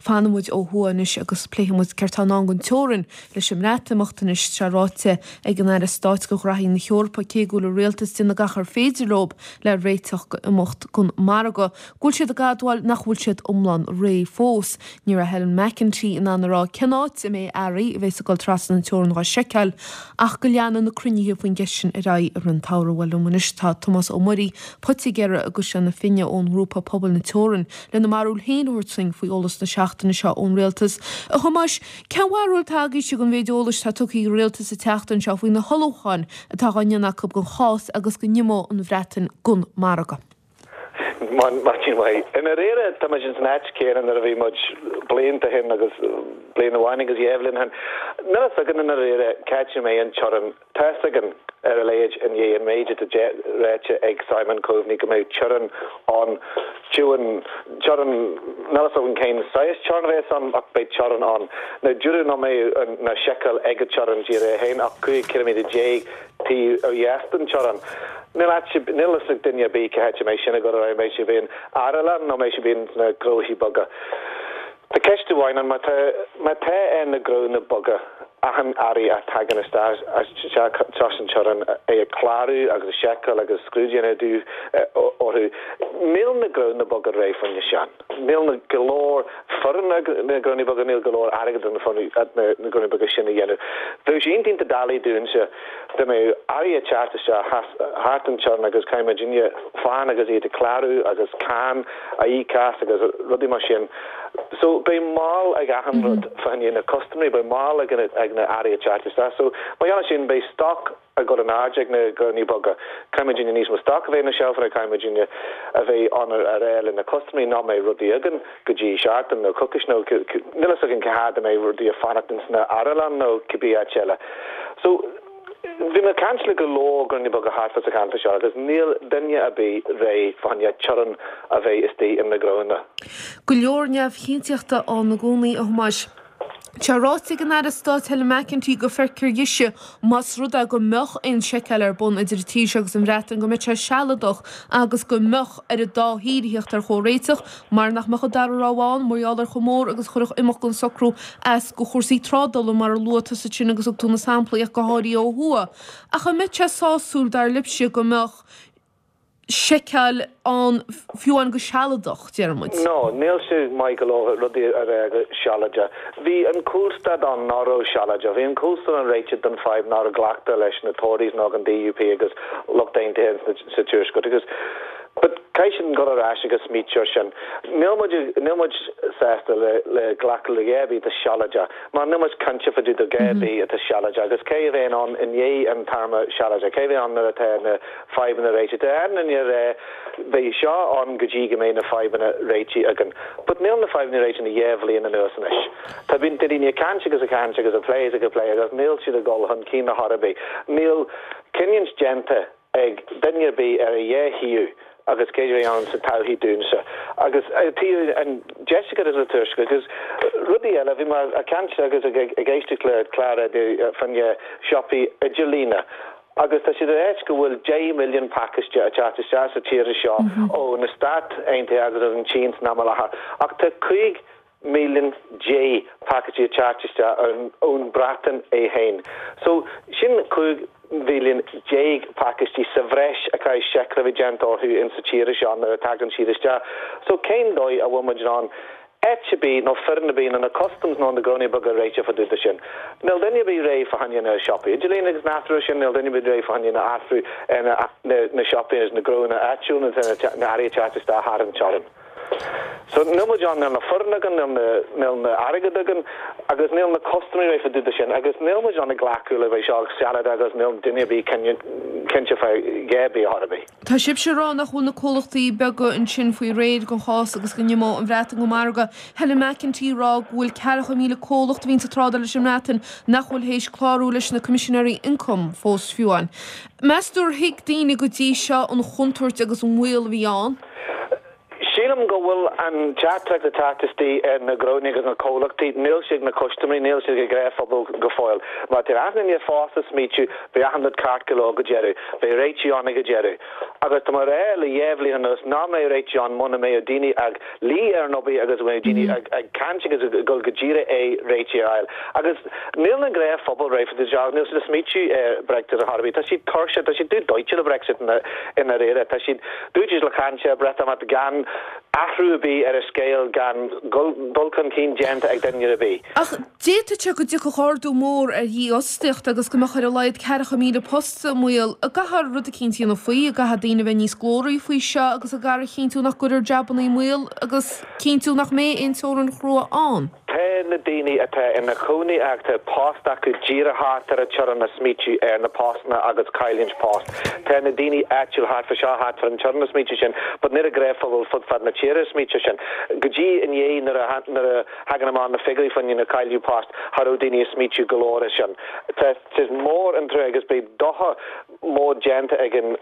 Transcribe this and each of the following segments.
fanmuid ó thuanis agus pléhamid ceirtán an gon teorin leis sem rétamachtanis tráráte ag an air stáit go rathín na Heorpa céúil réaltas duna gachar féidirlób le réiteach imecht gon marga. Gúil siad a gadháil nachhúil siad umlan ré fós. Ní a Helen McEntee in anrá cenáit I mé airí bheits a gáil trasan an teorin gá seiceal ach go leanan na cruníthe faoin geisin I rá ar an tára bhfuil munis tá Thomas Ó Murray potí gera agus an na finne ón grúpa pobl na teorin le na marúil héanúirting faoi olalas na seachtainna seo ón réaltas. A chumáis ceanhharúil tágaí si gon bhéideolalas tá tucaí réaltas a teachtain seo faoin na holócháin atá gáinneanach go chás agus go nimó an bhreatain gon marga. Martin way in a rare tamajin snatch care and there much blame to him agus blame warning as Evelyn han none second in a rare catch me and choran tasagan age and ye and major to reach egg Simon Coveney come out choran on chewing choran none second came size choran race on up by choran on now during no me na shekel egg choran jire hein up kilometer j t yaston choran Nilasig dinja bí catch me sinna go ra me se bin Ireland no me se bin na grohi bugger. The kechte wine on my te en na gro na bugger ahan ari a tagan a stars as chashin choran a claru agus a shekel agus screwjena do or mil na gro na bugger ray from Yashan. Mil na galore furren na groni bugger nil galore arrogant on the funny at na groni bugger shinna yenu. There's intin to dali doing so the me ari a charter hart and choran agus kai Virginia fan agus e claru agus can a cast agus ruddy machine. So by mal ag ahamrod fan in a customary by mal ag na area charter so my honest by stock I got an arjig na gurney bugger Virginia needs my stock of na shelf and Virginia of a honor a in the customary not my ruddy again gaji shart and no cookish no nilla again had my ruddy a fanatins na Ireland no kibia chella so Vim a cancel go law gurney bugger half as a cancer shot as Neil Denya Abbey Ray Fanya Churan of a estate in the grona. Gulornev hintiachta on the goni of mush. Charátig an air stát Helen McEntee go fercur dhiise mas ruda go mech in shekeller bon idir tísegus an rétan go mit sealadoch agus go mech ar a dá híríocht ar chóréiteach mar nach mecha darráháin mórhealar chomór agus chuirech imach gon socrú as go chósaí trádal mar luata sa sin agus túna sampla ag go háirí ó hua. A chu mit sáúil dar lipse go mech shekel on fiúan go sealadoch Jeremid. No, Neil Michael over ruddy shalaja. Vi an coolstad on Noro shalaja. Vi an coolstad on Rachel than 5 Noro Glacta lesh na Tories nog an DUP agus locked down to him sa Tuirsko because but Kaishin got a rash agus meet Churshan. Nilmuj sesta le Glackle Gabi the shalaja. Man nilmuj kancha for the Gabi at the shalaja. Agus Kaven on in ye and Tarma shalaja. Kaven on the 5 in the Rachel and your they shaw on Gajigame na 5 in a Rachel again. But nil na 5 in the Rachel in the Yevli in the Nursanish. Tabin didin ye kancha as a play as a player as Neil should have goal hun Kina Harabi. Neil Kenyans gente egg then you be a ye hiu. Agus céidir an sa tauhí dúnsa. Agus and Jessica is a tuirska, because rudí eile bhí mar a canse agus a géiste clara fan shoppi a Jelena. Agus tá si éit go bhfuil 10 million package a charter a tíir seo ó na start aontaí agus an Chins na malacha. Ach tá 5 million J package charter own Bratton a hain. So sin 5 million J package sa fresh a kai shekla vigent or who in sa tíir seo na tagan tíir seo. So céim dói a woman on HB no furna being and a customs non the grony bugger Rachel for dudishin. Nil then you be ray for hanya na shoppy. Jelena is natrushin, nil then you be ray for hanya na afru and na shoppy is na grona atchun and na area charter star hard and chorin. So nil John nil na furnagan nil na arigadagan agus nil na customary ray for dudishin agus nil John na glacula by shark salad agus nil dinner be can you gabi harbi. Tá sib se rá nach bhfuil na cólachtaí bega an sin faoi réad go chás agus go nimó an bhreatain go marga. Helen McEntee rá bhfuil 4,000 cólacht vín sa tráda leis an bhreatain nach bhfuil hééis chlárú leis na Commissionary Income fós fiúin. Meastar hiic daoine go dtí seo an chuntúirt agus an bhfuil bhí an? Sheila Nílam gohfuil an chatteach na tatistí na grónig na cólachtaí níl sig na customary níl sig a gréf fphobal go fáil. Má tir aithna ní fásta smítiú be 100 cartciló go deireadh, be réitián go deireadh. Agus tá mar ré le dhéhlí an ná mé réitián muna mé o daoine ag lí ar nobí agus mé daoine ag canting agus go ddíire é réitiáil. Agus níl na gréf fphobal réif de deag níl sig smítiú Brexit a Harbí. Tá si torse, tá si dú Deutsche le Brexit in a réire, tá si dúidir le canse breta mat gan ahrúbí ar a scéal gan dulcan cín gent ag daine a bí. Ach, déta te go dtí chórdú mór ar hí osticht agus go machar a leid cecha míle posta múil a gahar rud a cinntíí na faoi a gaha daine bheith níos glóirí faoi seo agus a gar chinú nach goidir jabannaí múil agus cinú nach mé intóran chrua an. Tá na daine atá ina cúnaí agta post acu díra hart ar a tear na smítiú ar na postna agus cailíns post. Tá na daine actual hart fa seo hart ar an tear na smítiú sin, but nid a gréfal fudfad na tíra smítiú sin. Gudí in dhé nar a hagan amán na figurí fanní na cailú post harú daine smítiú golóra sin. Tá tis mór an tre agus be doha mór gente agin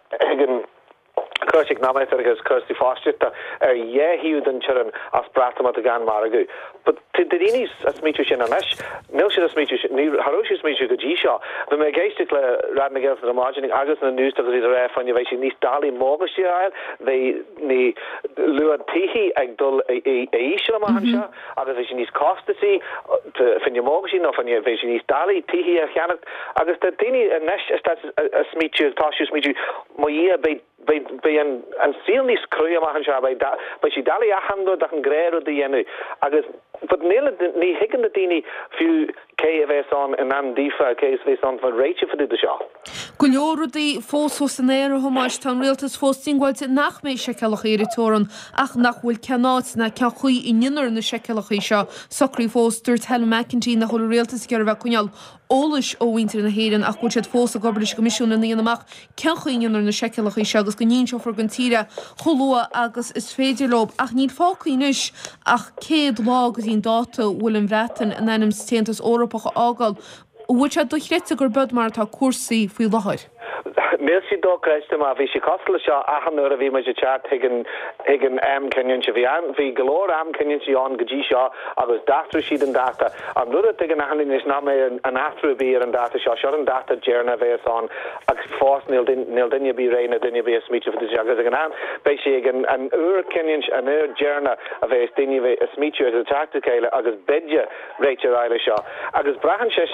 Cursig námaid agus Kirsty Fosterta hiú den churan as bratamat a gan margu. But tidínis a smítiú sin an eis, níl si a smítiú harú si smítiú go dí seo. Bhí mé géiste le radna gil an imagining agus na news agus a ré fan bhééis sin níos dalí mógus sí ail, bhí ní luan tihi ag dul éisi am seo, agus bhí sin níos costatí fin mógus sí nó fan bhí sin níos dalí tihi a cheannach agus tá daine an eis a smítiú táisiú smítiú mo be an síl níos cruúa amach an seo ba si dalí achandú ach an gréir de dhéennn agus but ní higann na daoine fiú cé a bheits an in an dífa cé a bheits an fan réite fa de seo. Go leorúdaí fós an éir a thomáis tá rialtas fós tíháilte nach mé secealacha éiritóran ach nach bhfuil ceanát na cechuí inar na secealachaí seo socrí fós dúirt Helen McEntee na chola rialtas gar bheith cuneal ólas ó winter na héan ach go siad fós a gobelis gomisisiúna íon amach cechuí inar na secealachaí seo agus go níon seo for gan tíre cholua agus is féidir lob ach níd fácaínis ach céad lá agus íon dáta bhfuil an bhreatan an ennim stéantas Órapacha ágáil bhfuil se dochréite gur bud mar tá cuasaí faoi láthir. Níl si dó creiste má bhí si cosla seo achanúir a bhí me chat higan am cinnin se bhí golóir am cinnin si an godí seo agus datrú siad an data. An nuair a an ahanlín is ná mé an atrú bí ar an data seo an data déarna bheits an agus fós níl duine bí réine duine bí a smítiú fa agus an an bei si an úr cinnin an úr déarna a bheits duine bheith a smítiú as a teachta céile agus bedje réite eile seo. Agus brahan sé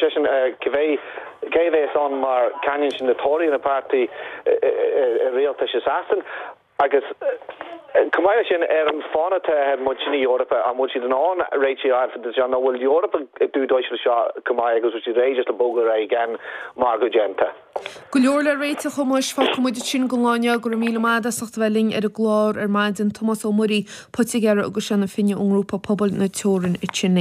Céhés an mar canin sin na tóirí na pártaí réalta se sasan agus cumáile sin an fánathe mu sin Europa a mu an an réiti fa de an bhfuil Europa dú Deutschland seo cumáile agus si réidir le bogur a gan mar go genta. Go leor le réite chumáis fa cumúide sin go láine gur míle máda sacht bheling ar a glár ar maidin Thomas Ó Murray potigear agus sena finne Ungrópa pobl na teorin i Chinna.